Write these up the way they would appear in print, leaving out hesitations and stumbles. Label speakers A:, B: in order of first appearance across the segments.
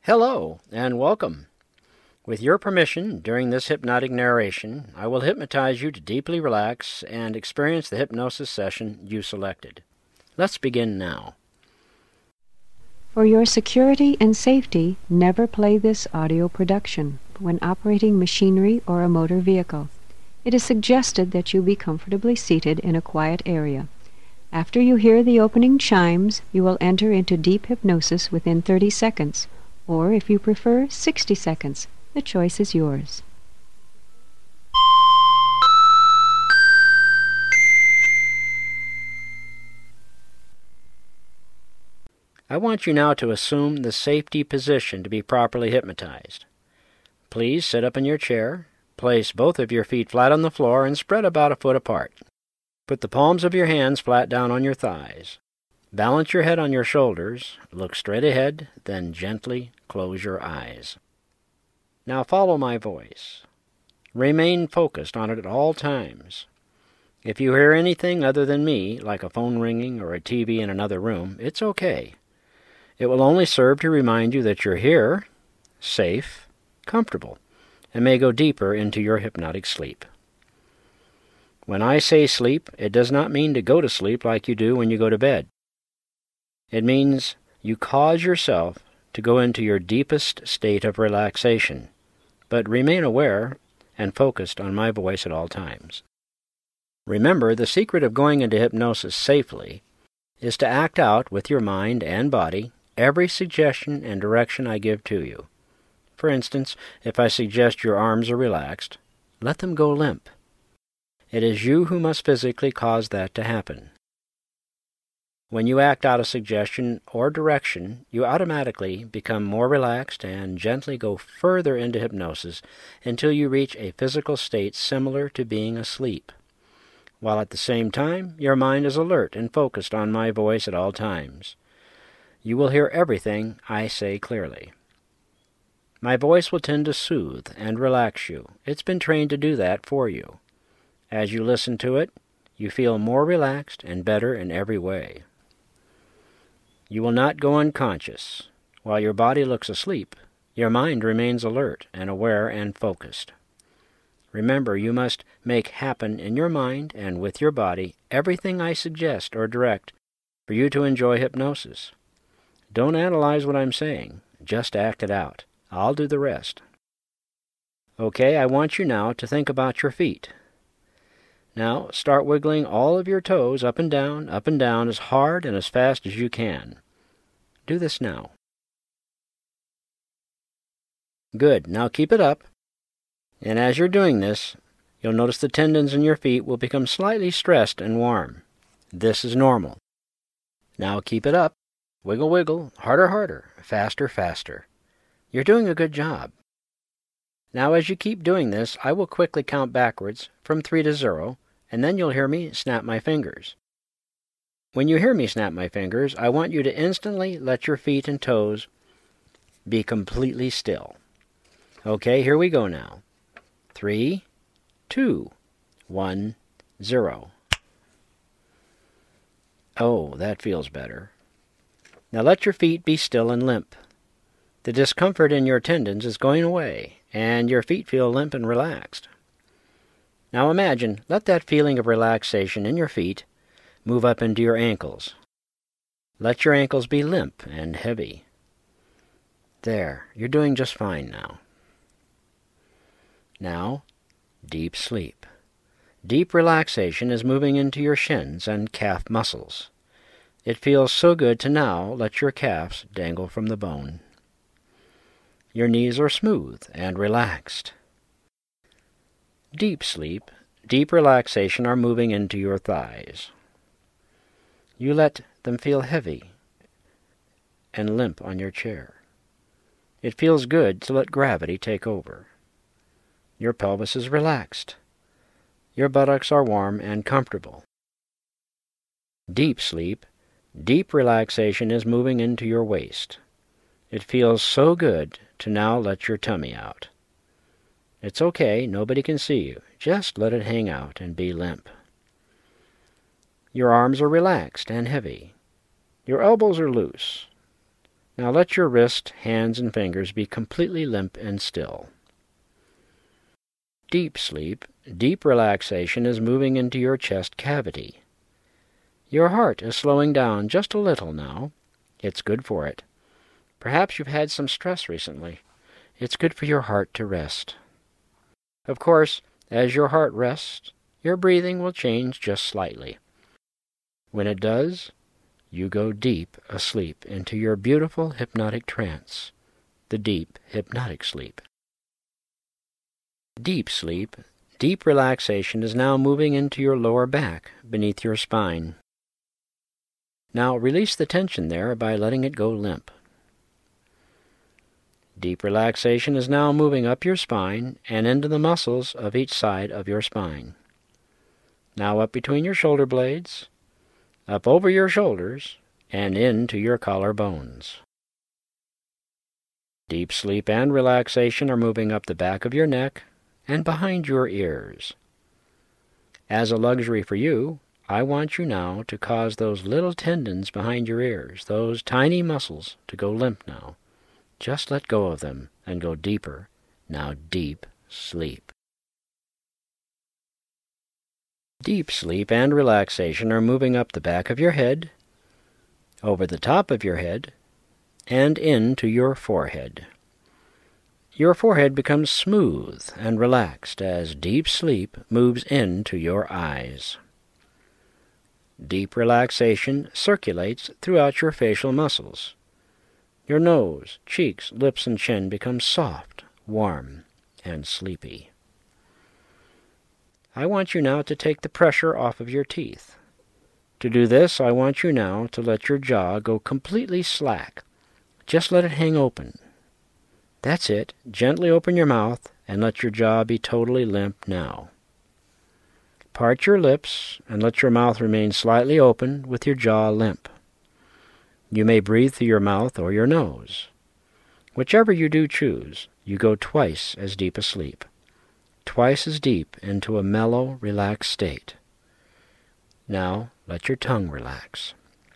A: Hello, and welcome. With your permission, during this hypnotic narration, I will hypnotize you to deeply relax and experience the hypnosis session you selected. Let's begin now.
B: For your security and safety, never play this audio production when operating machinery or a motor vehicle. It is suggested that you be comfortably seated in a quiet area. After you hear the opening chimes, you will enter into deep hypnosis within 30 seconds, or if you prefer, 60 seconds. The choice is yours.
A: I want you now to assume the safety position to be properly hypnotized. Please sit up in your chair, place both of your feet flat on the floor, and spread about a foot apart. Put the palms of your hands flat down on your thighs. Balance your head on your shoulders, look straight ahead, then gently close your eyes. Now follow my voice. Remain focused on it at all times. If you hear anything other than me, like a phone ringing or a TV in another room, it's okay. It will only serve to remind you that you're here, safe, comfortable, and may go deeper into your hypnotic sleep. When I say sleep, it does not mean to go to sleep like you do when you go to bed. It means you cause yourself to go into your deepest state of relaxation, but remain aware and focused on my voice at all times. Remember, the secret of going into hypnosis safely is to act out with your mind and body every suggestion and direction I give to you. For instance, if I suggest your arms are relaxed, let them go limp. It is you who must physically cause that to happen. When you act out a suggestion or direction, you automatically become more relaxed and gently go further into hypnosis until you reach a physical state similar to being asleep, while at the same time your mind is alert and focused on my voice at all times. You will hear everything I say clearly. My voice will tend to soothe and relax you. It's been trained to do that for you. As you listen to it, you feel more relaxed and better in every way. You will not go unconscious. While your body looks asleep, your mind remains alert and aware and focused. Remember, you must make happen in your mind and with your body everything I suggest or direct for you to enjoy hypnosis. Don't analyze what I'm saying. Just act it out. I'll do the rest. Okay, I want you now to think about your feet. Now, start wiggling all of your toes up and down as hard and as fast as you can. Do this now. Good. Now keep it up. And as you're doing this, you'll notice the tendons in your feet will become slightly stressed and warm. This is normal. Now keep it up. Wiggle, wiggle. Harder, harder. Faster, faster. You're doing a good job. Now as you keep doing this, I will quickly count backwards from 3 to 0, and then you'll hear me snap my fingers. When you hear me snap my fingers, I want you to instantly let your feet and toes be completely still. Okay, here we go now. 3, 2, 1, 0. Oh, that feels better. Now let your feet be still and limp. The discomfort in your tendons is going away, and your feet feel limp and relaxed. Now imagine, let that feeling of relaxation in your feet move up into your ankles. Let your ankles be limp and heavy. There, you're doing just fine now. Now, deep sleep. Deep relaxation is moving into your shins and calf muscles. It feels so good to now let your calves dangle from the bone. Your knees are smooth and relaxed. Deep sleep, deep relaxation are moving into your thighs. You let them feel heavy and limp on your chair. It feels good to let gravity take over. Your pelvis is relaxed. Your buttocks are warm and comfortable. Deep sleep, deep relaxation is moving into your waist. It feels so good to now let your tummy out. It's okay, nobody can see you. Just let it hang out and be limp. Your arms are relaxed and heavy. Your elbows are loose. Now let your wrists, hands, and fingers be completely limp and still. Deep sleep, deep relaxation is moving into your chest cavity. Your heart is slowing down just a little now. It's good for it. Perhaps you've had some stress recently. It's good for your heart to rest. Of course, as your heart rests, your breathing will change just slightly. When it does, you go deep asleep into your beautiful hypnotic trance, the deep hypnotic sleep. Deep sleep, deep relaxation is now moving into your lower back, beneath your spine. Now release the tension there by letting it go limp. Deep relaxation is now moving up your spine and into the muscles of each side of your spine. Now up between your shoulder blades, up over your shoulders, and into your collarbones. Deep sleep and relaxation are moving up the back of your neck and behind your ears. As a luxury for you, I want you now to cause those little tendons behind your ears, those tiny muscles, to go limp now. Just let go of them and go deeper. Now deep sleep. Deep sleep and relaxation are moving up the back of your head, over the top of your head, and into your forehead. Your forehead becomes smooth and relaxed as deep sleep moves into your eyes. Deep relaxation circulates throughout your facial muscles. Your nose, cheeks, lips, and chin become soft, warm, and sleepy. I want you now to take the pressure off of your teeth. To do this, I want you now to let your jaw go completely slack. Just let it hang open. That's it. Gently open your mouth and let your jaw be totally limp now. Part your lips and let your mouth remain slightly open with your jaw limp. You may breathe through your mouth or your nose. Whichever you do choose, you go twice as deep asleep. Twice as deep into a mellow, relaxed state. Now let your tongue relax.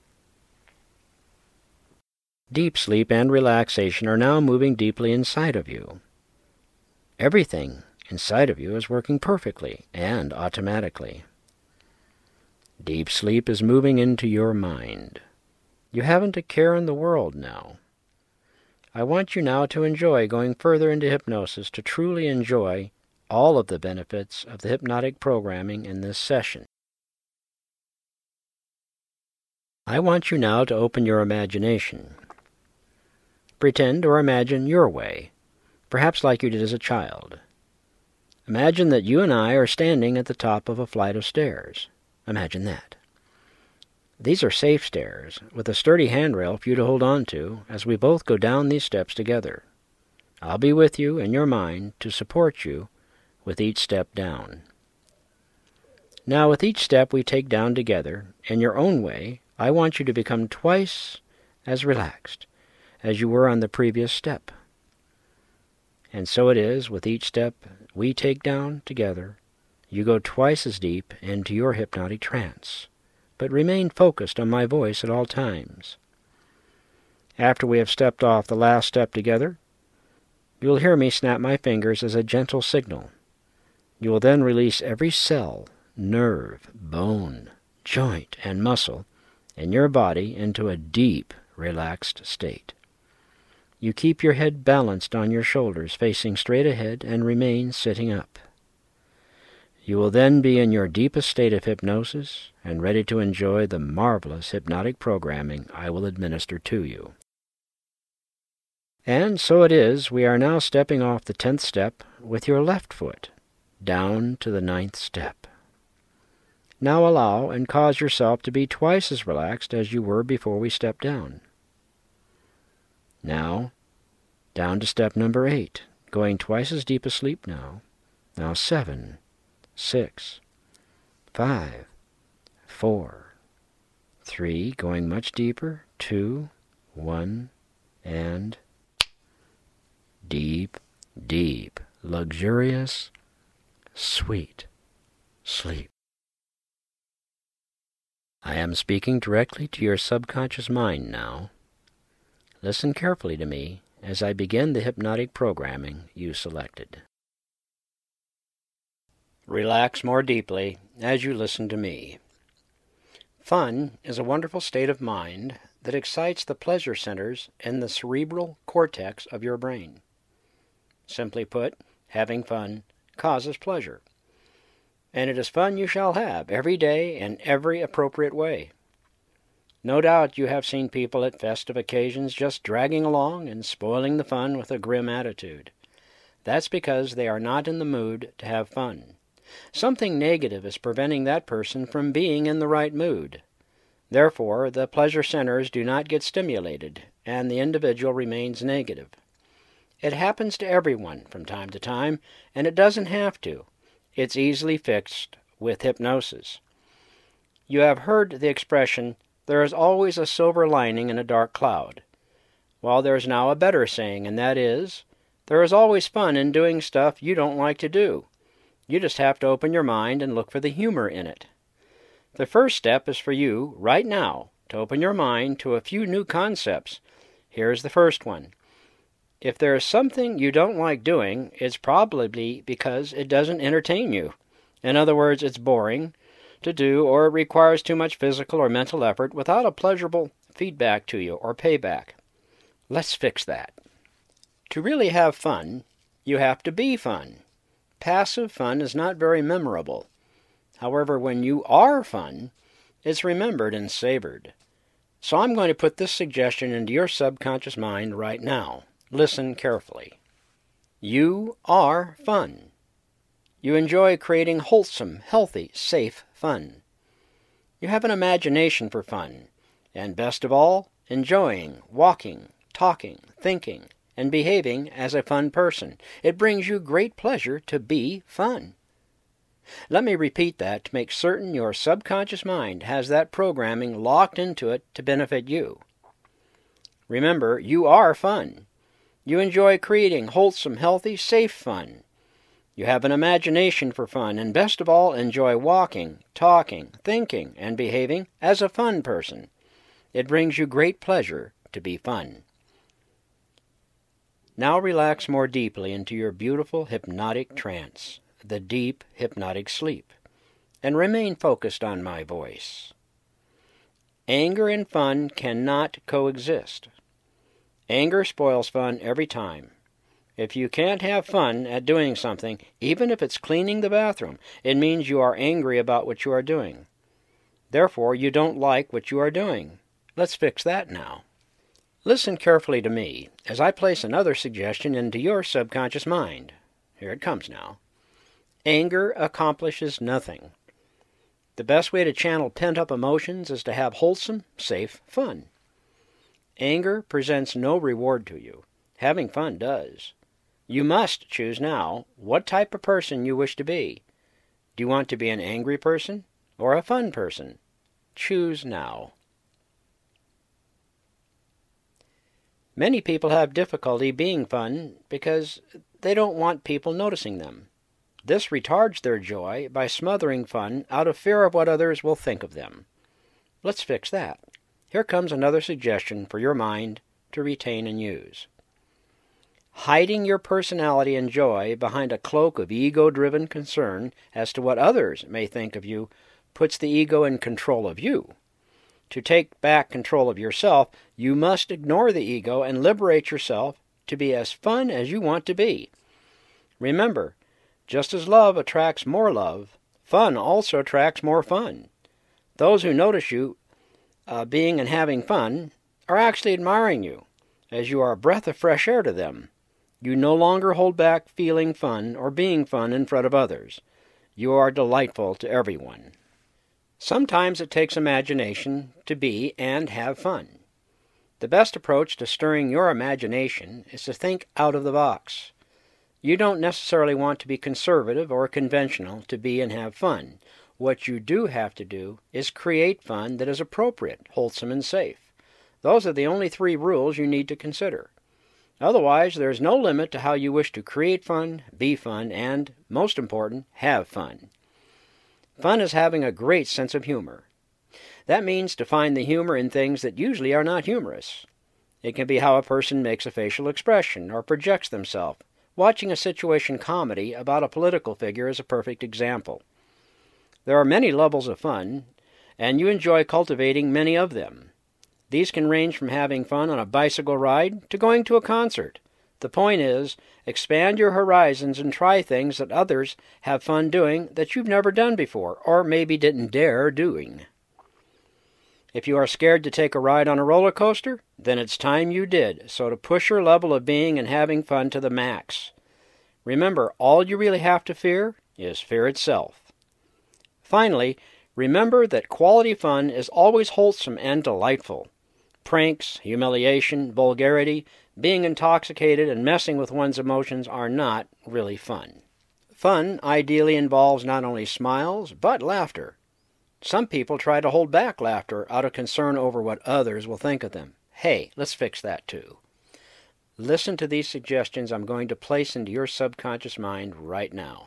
A: Deep sleep and relaxation are now moving deeply inside of you. Everything inside of you is working perfectly and automatically. Deep sleep is moving into your mind. You haven't a care in the world now. I want you now to enjoy going further into hypnosis, to truly enjoy all of the benefits of the hypnotic programming in this session. I want you now to open your imagination. Pretend or imagine your way, perhaps like you did as a child. Imagine that you and I are standing at the top of a flight of stairs. Imagine that. These are safe stairs, with a sturdy handrail for you to hold on to as we both go down these steps together. I'll be with you in your mind to support you with each step down. Now, with each step we take down together, in your own way, I want you to become twice as relaxed as you were on the previous step. And so it is with each step we take down together, you go twice as deep into your hypnotic trance, but remain focused on my voice at all times. After we have stepped off the last step together, you will hear me snap my fingers as a gentle signal. You will then release every cell, nerve, bone, joint, and muscle in your body into a deep, relaxed state. You keep your head balanced on your shoulders, facing straight ahead, and remain sitting up. You will then be in your deepest state of hypnosis and ready to enjoy the marvelous hypnotic programming I will administer to you. And so it is, we are now stepping off the 10th step with your left foot, down to the 9th step. Now allow and cause yourself to be twice as relaxed as you were before we stepped down. Now, down to step number 8, going twice as deep asleep now. Now 7, 6, 5, 4, 3, going much deeper, 2, 1, and deep, deep, luxurious, sweet sleep. I am speaking directly to your subconscious mind now. Listen carefully to me as I begin the hypnotic programming you selected. Relax more deeply as you listen to me. Fun is a wonderful state of mind that excites the pleasure centers in the cerebral cortex of your brain. Simply put, having fun causes pleasure. And it is fun you shall have every day in every appropriate way. No doubt you have seen people at festive occasions just dragging along and spoiling the fun with a grim attitude. That's because they are not in the mood to have fun. Something negative is preventing that person from being in the right mood. Therefore, the pleasure centers do not get stimulated, and the individual remains negative. It happens to everyone from time to time, and it doesn't have to. It's easily fixed with hypnosis. You have heard the expression, "There is always a silver lining in a dark cloud." Well, there's now a better saying, and that is, there is always fun in doing stuff you don't like to do. You just have to open your mind and look for the humor in it. The first step is for you, right now, to open your mind to a few new concepts. Here's the first one. If there is something you don't like doing, it's probably because it doesn't entertain you. In other words, it's boring to do, or it requires too much physical or mental effort without a pleasurable feedback to you or payback. Let's fix that. To really have fun, you have to be fun. Passive fun is not very memorable. However, when you are fun, it's remembered and savored. So I'm going to put this suggestion into your subconscious mind right now. Listen carefully. You are fun. You enjoy creating wholesome, healthy, safe fun. You have an imagination for fun, and best of all, enjoying walking, talking, thinking, and behaving as a fun person. It brings you great pleasure to be fun. Let me repeat that to make certain your subconscious mind has that programming locked into it to benefit you. Remember, you are fun. You enjoy creating wholesome, healthy, safe fun. You have an imagination for fun, and best of all, enjoy walking, talking, thinking, and behaving as a fun person. It brings you great pleasure to be fun. Now relax more deeply into your beautiful hypnotic trance, the deep hypnotic sleep, and remain focused on my voice. Anger and fun cannot coexist. Anger spoils fun every time. If you can't have fun at doing something, even if it's cleaning the bathroom, it means you are angry about what you are doing. Therefore, you don't like what you are doing. Let's fix that now. Listen carefully to me as I place another suggestion into your subconscious mind. Here it comes now. Anger accomplishes nothing. The best way to channel pent-up emotions is to have wholesome, safe fun. Anger presents no reward to you. Having fun does. You must choose now what type of person you wish to be. Do you want to be an angry person or a fun person? Choose now. Many people have difficulty being fun because they don't want people noticing them. This retards their joy by smothering fun out of fear of what others will think of them. Let's fix that. Here comes another suggestion for your mind to retain and use. Hiding your personality and joy behind a cloak of ego-driven concern as to what others may think of you puts the ego in control of you. To take back control of yourself, you must ignore the ego and liberate yourself to be as fun as you want to be. Remember, just as love attracts more love, fun also attracts more fun. Those who notice you being and having fun are actually admiring you, as you are a breath of fresh air to them. You no longer hold back feeling fun or being fun in front of others. You are delightful to everyone. Sometimes it takes imagination to be and have fun. The best approach to stirring your imagination is to think out of the box. You don't necessarily want to be conservative or conventional to be and have fun. What you do have to do is create fun that is appropriate, wholesome, and safe. Those are the only 3 rules you need to consider. Otherwise, there is no limit to how you wish to create fun, be fun, and, most important, have fun. Fun is having a great sense of humor. That means to find the humor in things that usually are not humorous. It can be how a person makes a facial expression or projects themselves. Watching a situation comedy about a political figure is a perfect example. There are many levels of fun, and you enjoy cultivating many of them. These can range from having fun on a bicycle ride to going to a concert. The point is, expand your horizons and try things that others have fun doing that you've never done before, or maybe didn't dare doing. If you are scared to take a ride on a roller coaster, then it's time you did, so to push your level of being and having fun to the max. Remember, all you really have to fear is fear itself. Finally, remember that quality fun is always wholesome and delightful. Pranks, humiliation, vulgarity, being intoxicated, and messing with one's emotions are not really fun. Fun ideally involves not only smiles, but laughter. Some people try to hold back laughter out of concern over what others will think of them. Hey, let's fix that too. Listen to these suggestions I'm going to place into your subconscious mind right now.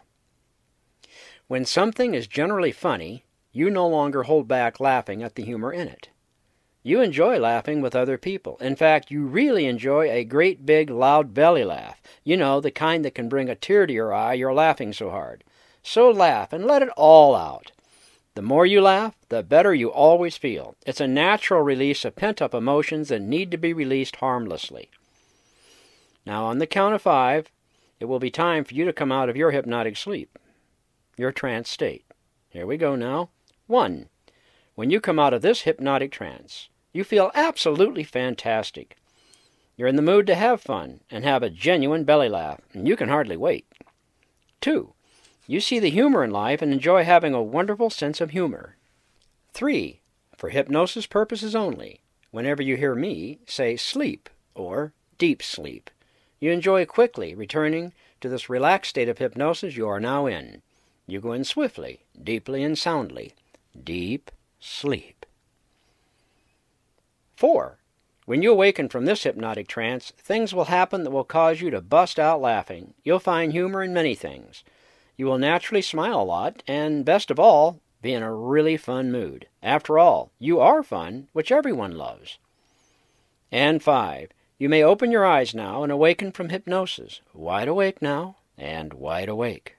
A: When something is generally funny, you no longer hold back laughing at the humor in it. You enjoy laughing with other people. In fact, you really enjoy a great big loud belly laugh. You know, the kind that can bring a tear to your eye, you're laughing so hard. So laugh and let it all out. The more you laugh, the better you always feel. It's a natural release of pent-up emotions that need to be released harmlessly. Now, on the count of 5, it will be time for you to come out of your hypnotic sleep, your trance state. Here we go now. 1. When you come out of this hypnotic trance, you feel absolutely fantastic. You're in the mood to have fun and have a genuine belly laugh, and you can hardly wait. 2. You see the humor in life and enjoy having a wonderful sense of humor. 3. For hypnosis purposes only, whenever you hear me say sleep or deep sleep, you enjoy quickly returning to this relaxed state of hypnosis you are now in. You go in swiftly, deeply, and soundly. Deep sleep. 4. When you awaken from this hypnotic trance, things will happen that will cause you to bust out laughing. You'll find humor in many things. You will naturally smile a lot, and best of all, be in a really fun mood. After all, you are fun, which everyone loves. And 5. You may open your eyes now and awaken from hypnosis. Wide awake now, and wide awake.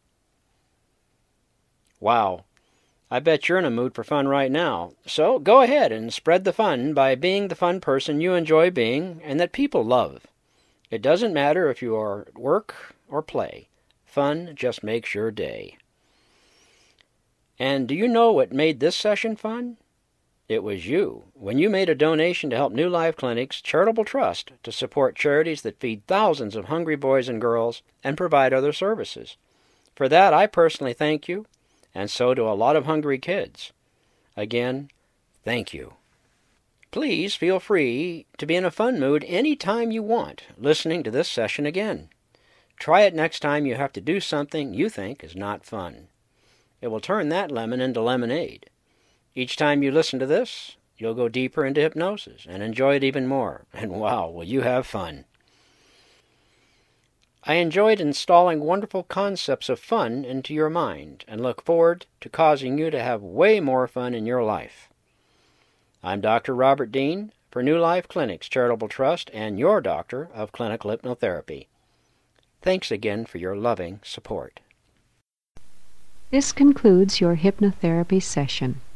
A: Wow. I bet you're in a mood for fun right now. So go ahead and spread the fun by being the fun person you enjoy being and that people love. It doesn't matter if you are at work or play. Fun just makes your day. And do you know what made this session fun? It was you, when you made a donation to help New Life Clinic's Charitable Trust to support charities that feed thousands of hungry boys and girls and provide other services. For that, I personally thank you, and so do a lot of hungry kids. Again, thank you. Please feel free to be in a fun mood any time you want, listening to this session again. Try it next time you have to do something you think is not fun. It will turn that lemon into lemonade. Each time you listen to this, you'll go deeper into hypnosis and enjoy it even more. And wow, will you have fun. I enjoyed installing wonderful concepts of fun into your mind and look forward to causing you to have way more fun in your life. I'm Dr. Robert Dean for New Life Clinic's Charitable Trust and your doctor of clinical hypnotherapy. Thanks again for your loving support.
B: This concludes your hypnotherapy session.